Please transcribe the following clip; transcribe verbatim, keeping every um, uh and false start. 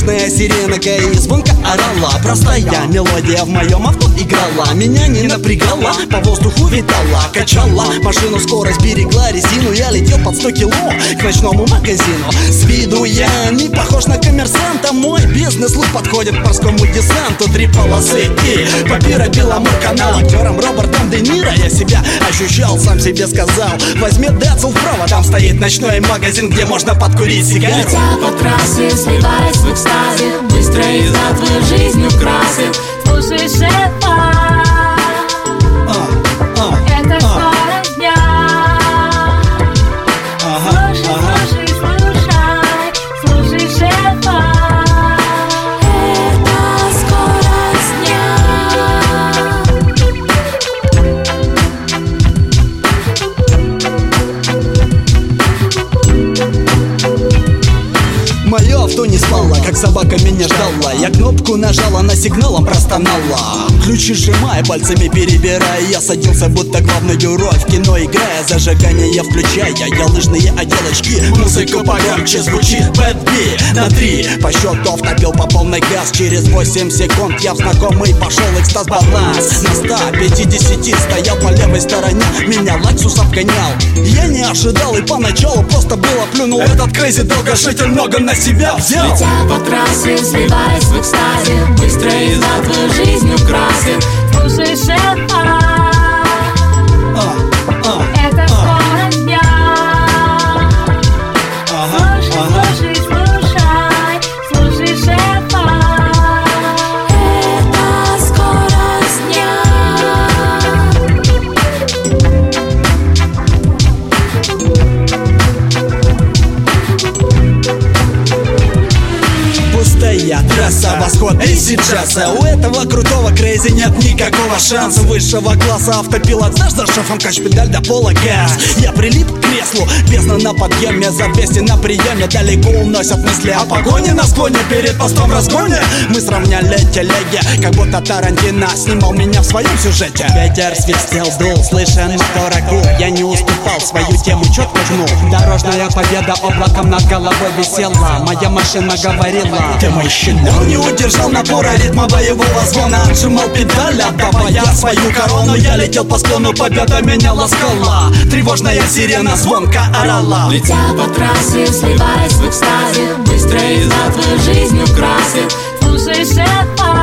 Тревожная сирена и звонко орала. Простая мелодия в моем авто играла. Меня не напрягала, по воздуху витала, качала. Машину скорость берегла, резину. Я летел под сто кило к ночному магазину. С виду я не похож на коммерсанта. Мой бизнес-лук подходит к морскому десанту. Три полосы и папира белому каналу. Актером Робертом Де Ниро я себя ощущал, сам себе сказал: возьми Децл вправо, там стоит ночной магазин, где можно подкурить сигару. Летя по трассе, сливаясь в экстазе, быстро езда твою жизнь украсит. Слушай, шефа, это скорость дня. Слушай, слушай, слушай, слушай, шефа, это скорость дня. Мое авто не спало, как собака меня ждала. Я кнопку нажала, на сигналом простонала. Ключи сжимая, пальцами перебирая, я садился, будто главный герой в кино играя. Зажигание включая, я лыжные отделочки. Музыка погромче звучит, Bad B на три. По счету втопил по полной газ. Через восемь секунд я в знакомый пошел экстаз баланс. На ста пятидесяти стоял по левой стороне, меня Лексус обгонял. Я не ожидал и поначалу просто было плюнул. Этот крейзи долгожитель много на себя взял. Летя по трассе, сливаясь в экстазе, быстро езда твою жизнь украсит. Слушай, шефа, это скорость дня. Слушай, слушай, слушай, слушай, шефа, это скорость дня. Пустая трасса, восход эй си джаза. У этого крутого крейзи нет никакого шанса. Высшего класса автопилот, знаешь, за шефом кач-педаль до пола газ. Я прилип к креслу, бездна на подъеме, запястье на приеме. Далеко уносят мысли о погоне на склоне. Перед постом в разгоне мы сравняли телеги, как будто Тарантино снимал меня в своем сюжете. Ветер свистел, дул, слышен мотора гул. Я не уступал, свою тему четко гнул. Дорожная победа облаком над головой висела. Моя машина говорила: ты мой щенок. Он не удержал напора ритма боевого звона, отжимал педаль, отдавая свою корону. Я летел по склону, победа меня ласкала. Тревожная сирена звонко орала. Летя по трассе, сливаясь в экстазе, быстро езда твою жизнь украсит. Слушай, шефа,